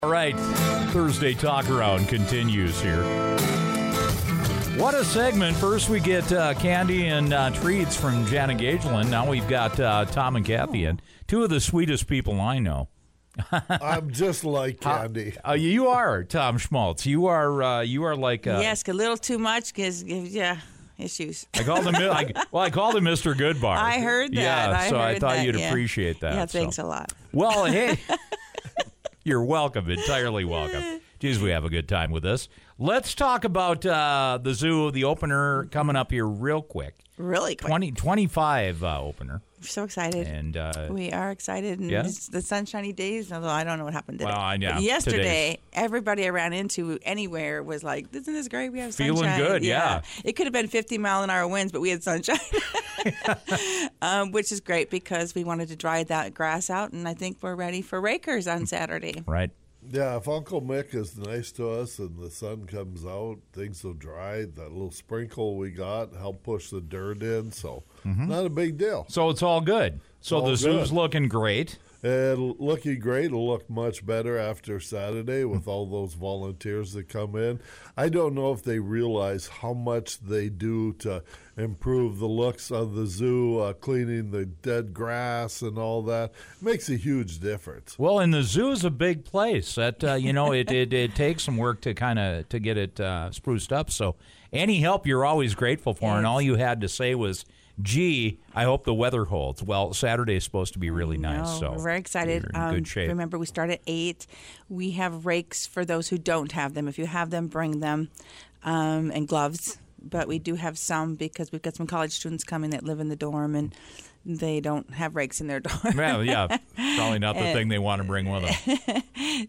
All right, Thursday Talk Around continues here. What a segment. First we get candy and treats from Jana Gageland. Now we've got Tom and Kathy in. Two of the sweetest people I know. I'm just like candy. You are, Tom Schmaltz. You are like... yes, a little too much gives issues. I called him Mr. Goodbar. I heard that. Yeah, I thought that, you'd appreciate that. Yeah, thanks a lot. Well, hey... You're welcome, entirely welcome. Geez, we have a good time with this. Let's talk about the zoo, the opener coming up here real quick. Really quick. 2025 opener. We're so excited. And we are excited. And it's the sunshiny days, although I don't know what happened today. Well, I know. But yesterday, everybody I ran into anywhere was like, isn't this great? We have sunshine. Feeling good, yeah. It could have been 50-mile-an-hour winds, but we had sunshine, which is great because we wanted to dry that grass out, and I think we're ready for rakers on Saturday. Right. Yeah, if Uncle Mick is nice to us and the sun comes out, things will dry. That little sprinkle we got helped push the dirt in, so not a big deal. So it's all good. So the zoo's looking great. And looking great. It'll look much better after Saturday with all those volunteers that come in. I don't know if they realize how much they do to improve the looks of the zoo, cleaning the dead grass and all that. It makes a huge difference. Well, and the zoo's a big place. That it takes some work to to get it spruced up. So any help you're always grateful for, and all you had to say was, gee, I hope the weather holds. Well, Saturday is supposed to be really nice. So we're very excited. You're in good shape. Remember, we start at 8. We have rakes for those who don't have them. If you have them, bring them, and gloves. But we do have some because we've got some college students coming that live in the dorm, and they don't have rakes in their dorm. Well, yeah, probably not the thing they want to bring with them.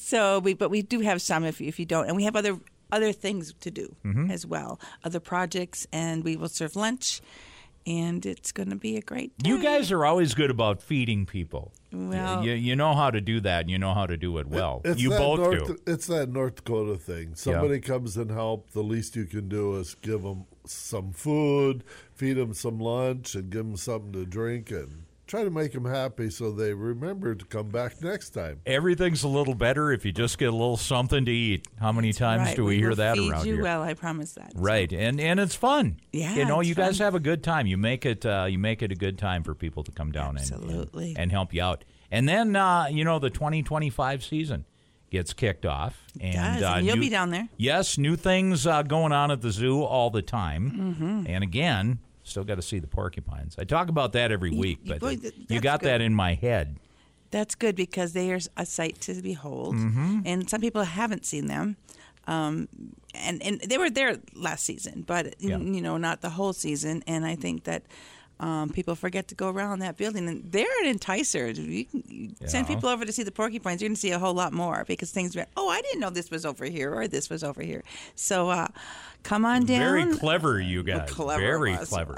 But we do have some if you don't. And we have other things to do as well, other projects, and we will serve lunch. And it's going to be a great day. You guys are always good about feeding people. Well, you know how to do that, and you know how to do it well. You both do. It's that North Dakota thing. Somebody comes and helps. The least you can do is give them some food, feed them some lunch, and give them something to drink, and try to make them happy so they remember to come back next time. Everything's a little better if you just get a little something to eat. How many times do we hear that around here? Well, I promise that. Right, and it's fun. Yeah, you guys have a good time. You make it a good time for people to come down and help you out. And then the 2025 season gets kicked off, and you'll be down there. Yes, new things going on at the zoo all the time, and again. Still got to see the porcupines. I talk about that every week, but you got that in my head. That's good because they are a sight to behold, and some people haven't seen them. And they were there last season, but not the whole season. And I think that people forget to go around that building, and they're an enticer. You can send people over to see the porcupines. You're going to see a whole lot more because things are, I didn't know this was over here or this was over here. So come on down. Very clever, you guys. Very clever.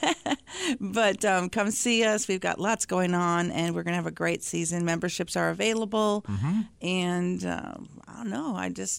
But come see us. We've got lots going on, and we're going to have a great season. Memberships are available, and I don't know.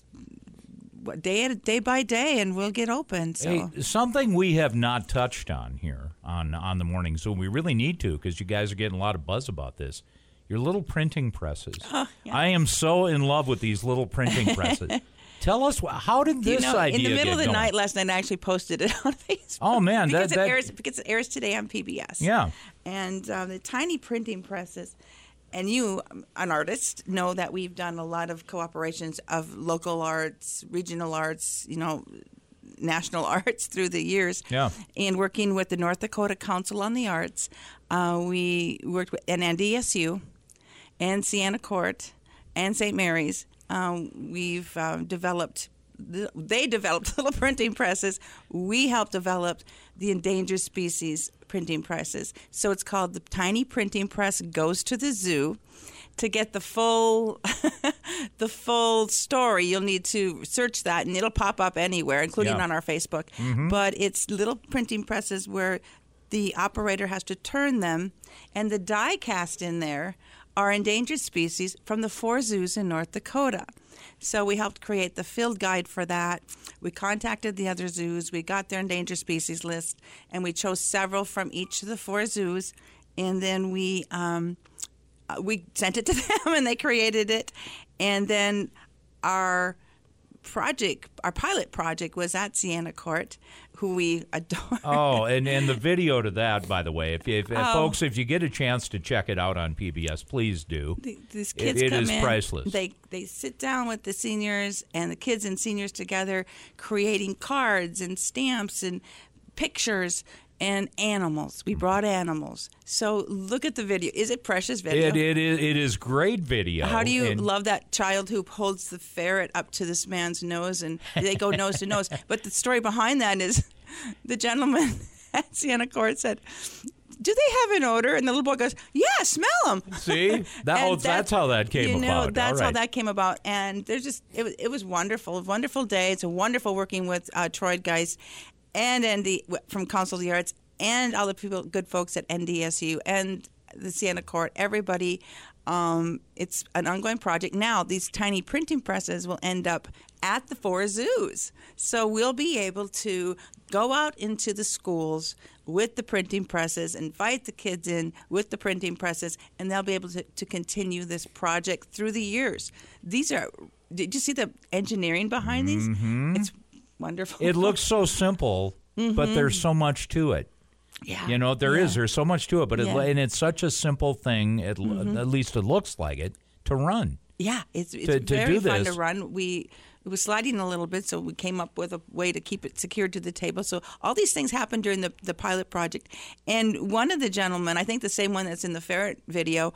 Day by day, and we'll get open. So hey, something we have not touched on here on the morning, so we really need to because you guys are getting a lot of buzz about this. Your little printing presses. I am so in love with these little printing presses. Tell us, how did this idea in the middle of the going? night last night, I actually posted it on Facebook. Oh, man. because it airs today on PBS. Yeah. And the tiny printing presses. And you, an artist, know that we've done a lot of cooperations of local arts, regional arts, national arts through the years. Yeah. And working with the North Dakota Council on the Arts, we worked with an NDSU and Siena Court and St. Mary's. We've developed. They developed little printing presses. We helped develop the endangered species printing presses. So it's called the Tiny Printing Press Goes to the Zoo. To get the full story, you'll need to search that, and it'll pop up anywhere, including on our Facebook. But it's little printing presses where the operator has to turn them, and the die cast in there are endangered species from the 4 zoos in North Dakota. So we helped create the field guide for that. We contacted the other zoos. We got their endangered species list, and we chose several from each of the 4 zoos. And then we sent it to them, and they created it. And then our pilot project was at Sienna Court, who we adore. Oh, and the video to that, by the way, folks, if you get a chance to check it out on PBS, please do. These kids it come is in, priceless. They sit down with the seniors and the kids and seniors together, creating cards and stamps and pictures and animals. We brought animals. So look at the video. Is it precious video? It is great video. How do you love that child who holds the ferret up to this man's nose and they go nose to nose? But the story behind that is the gentleman at Sienna Court said, "Do they have an odor?" And the little boy goes, "Yeah, smell them." See, that's how that came about. That's how that came about. And there's just it was wonderful, a wonderful day. It's a wonderful working with Troy Geist and Andy from Council of the Arts and all the good folks at NDSU and the Sienna Court, everybody. It's an ongoing project. Now, these tiny printing presses will end up at the 4 zoos. So we'll be able to go out into the schools with the printing presses, invite the kids in with the printing presses, and they'll be able to continue this project through the years. Did you see the engineering behind these? Mm-hmm. It's wonderful. It looks so simple, but there's so much to it. Yeah. There's so much to it, but and it's such a simple thing, at least it looks like it, to run. Yeah, it's to very do fun this. to run. It was sliding a little bit, so we came up with a way to keep it secured to the table. So all these things happened during the pilot project. And one of the gentlemen, I think the same one that's in the ferret video,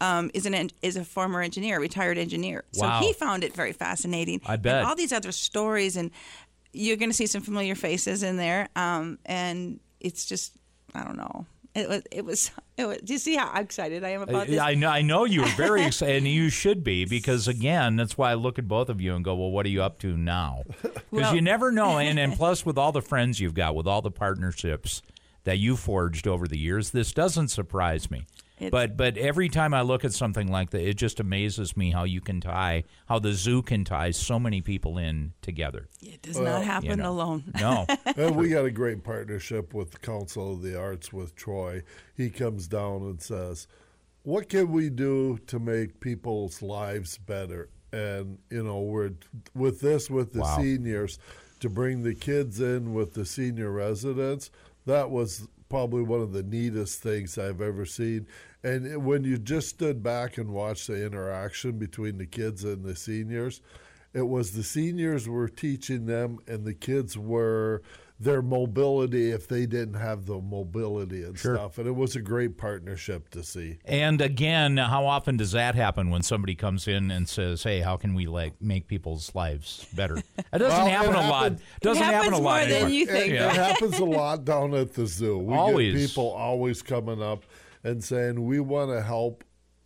is a former engineer, retired engineer. Wow. So he found it very fascinating. I bet. And all these other stories, and you're going to see some familiar faces in there. And it's just, I don't know. It was. Do you see how excited I am about this? I know you were very excited, and you should be, because, again, that's why I look at both of you and go, well, what are you up to now? Because you never know, and plus with all the friends you've got, with all the partnerships that you forged over the years, this doesn't surprise me. But every time I look at something like that, it just amazes me how the zoo can tie so many people in together. It does not happen alone. No. And we got a great partnership with the Council of the Arts with Troy. He comes down and says, what can we do to make people's lives better? And, we're with the seniors, to bring the kids in with the senior residents, that was probably one of the neatest things I've ever seen. And when you just stood back and watched the interaction between the kids and the seniors, it was the seniors were teaching them, and the kids were their mobility if they didn't have the mobility and stuff. And it was a great partnership to see. And again, how often does that happen when somebody comes in and says, hey, how can we make people's lives better? It doesn't happen a lot. It happens more than you think. It happens a lot down at the zoo. We get people always coming up and saying, we want to help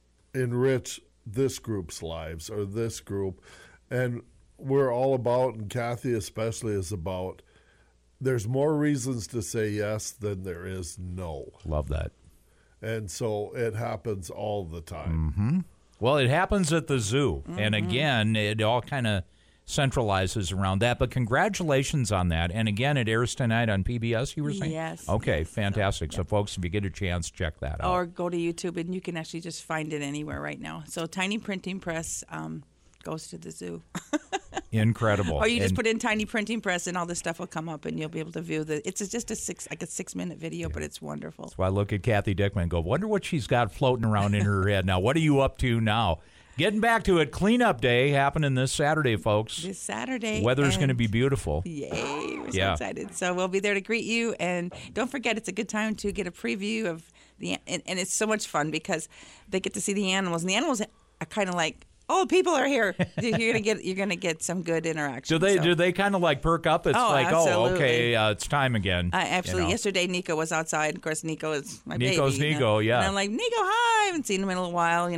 enrich this group's lives or this group. And we're all about, and Kathy especially is about, there's more reasons to say yes than there is no. Love that. And so it happens all the time. Mm-hmm. Well, it happens at the zoo. Mm-hmm. And again, it all kind of centralizes around that. But congratulations on that. And again, it airs tonight on PBS, you were saying? Yes. Okay, yes. Fantastic. So, folks, if you get a chance, check that out. Or go to YouTube, and you can actually just find it anywhere right now. So Tiny Printing Press goes to the zoo. Incredible. Or you just put in Tiny Printing Press, and all this stuff will come up, and you'll be able to view it's just a 6-minute video, but it's wonderful. So I look at Kathy Dickman and go, wonder what she's got floating around in her head now. What are you up to now? Getting back to it, cleanup day happening this Saturday, folks. This Saturday. Weather's going to be beautiful. Yay. We're so excited. So we'll be there to greet you. And don't forget, it's a good time to get a preview of and it's so much fun because they get to see the animals. And the animals are kind of like, oh, people are here. You're gonna get some good interaction. Do they kind of like perk up? It's absolutely. oh, okay, it's time again. Absolutely. Yesterday, Nico was outside. Of course, Nico is my baby. Nico, yeah. And I'm like, Nico, hi. I haven't seen him in a little while.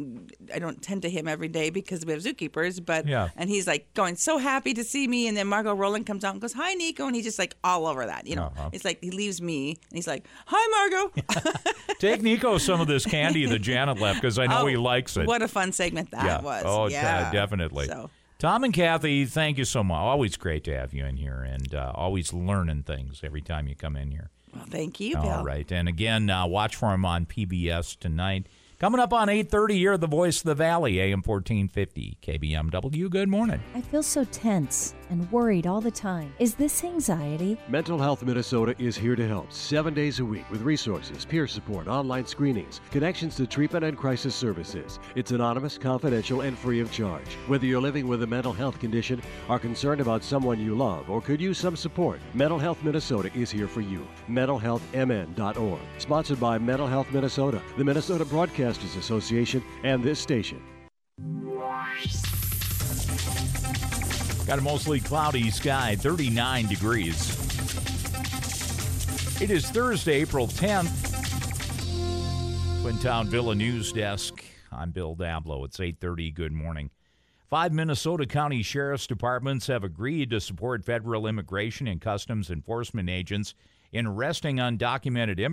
I don't tend to him every day because we have zookeepers. But and he's like going so happy to see me. And then Margot Rowland comes out and goes, hi, Nico, and he's just like all over that. It's like he leaves me and he's like, hi, Margot. Take Nico some of this candy that Janet left because I know he likes it. What a fun segment that was. Oh, yeah, definitely. So. Tom and Kathy, thank you so much. Always great to have you in here, and always learning things every time you come in here. Well, thank you, Bill. All right. And again, watch for him on PBS tonight. Coming up on 8:30, you're the voice of the Valley, AM 1450, KBMW. Good morning. I feel so tense and worried all the time. Is this anxiety? Mental Health Minnesota is here to help 7 days a week with resources, peer support, online screenings, connections to treatment and crisis services. It's anonymous, confidential, and free of charge. Whether you're living with a mental health condition, are concerned about someone you love, or could use some support, Mental Health Minnesota is here for you. MentalHealthMN.org. Sponsored by Mental Health Minnesota, the Minnesota Broadcasters Association, and this station. Got a mostly cloudy sky, 39 degrees. It is Thursday, April 10th. Twin Town Villa News Desk. I'm Bill Dablow. It's 8:30. Good morning. 5 Minnesota County Sheriff's Departments have agreed to support federal immigration and customs enforcement agents in arresting undocumented immigrants